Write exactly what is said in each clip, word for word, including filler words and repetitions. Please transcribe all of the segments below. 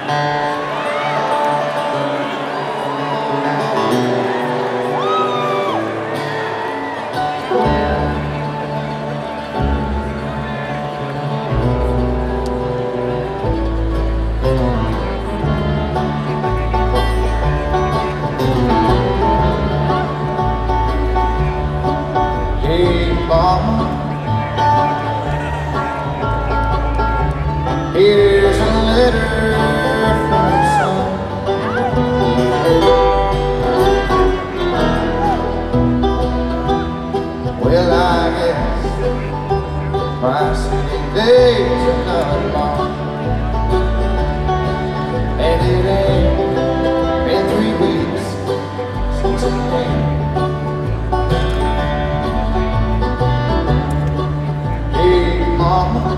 Hey, mama, here's a letter from your son. Well, I guess my city days are not long, and it ain't been three weeks since it came. Hey, mama,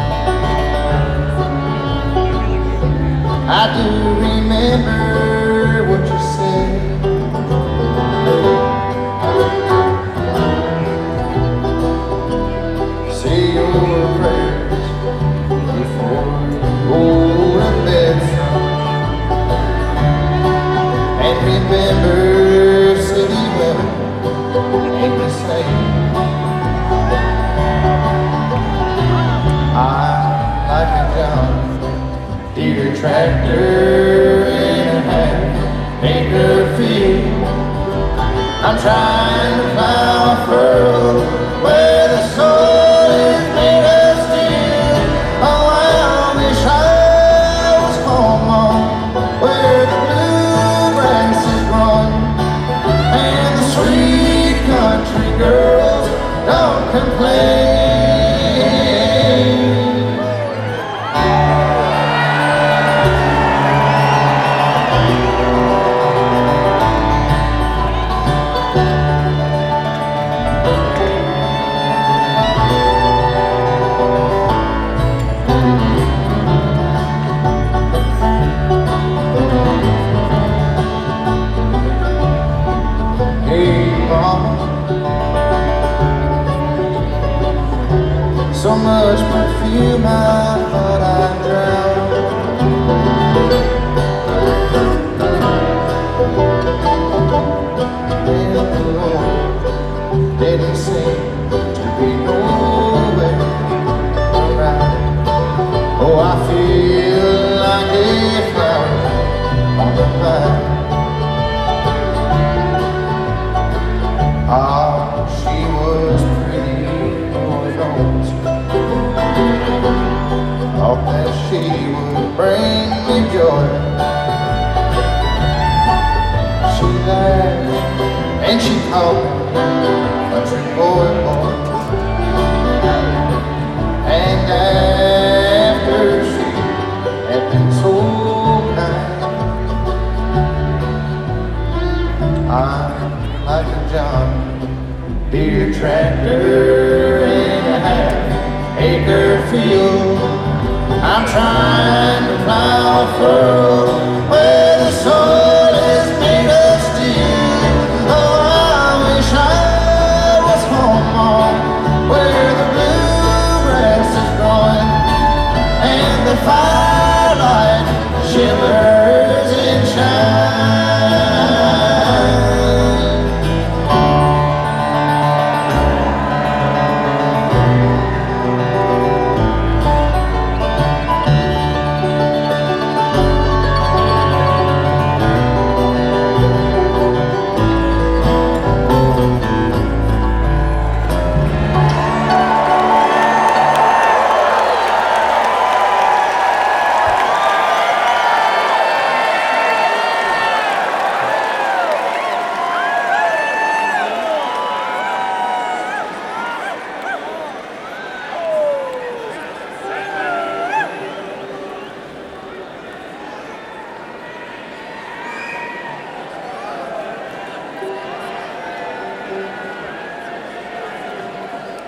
I do remember what you said. Say your prayers before you go to bed, son. And remember, city women ain't the same. I'm like a John Deere tractor in a half acre field. I'm trying to plow a furrow where the soil is made of steel. Oh, I wish I was home on where the bluegrass is growing and the sweet country girls don't complain. So much perfume I thought I'd drown. And the Lord didn't seem to be nowhere around. Oh, I feel like a flower on the vine. Ah, she was pretty, Lord knows. Thought that she would bring me joy. She laughed and she called me country boy, boy. And after she had been so kind, I'm like a John Deere tractor in a half acre field. I'm trying to plow a furrow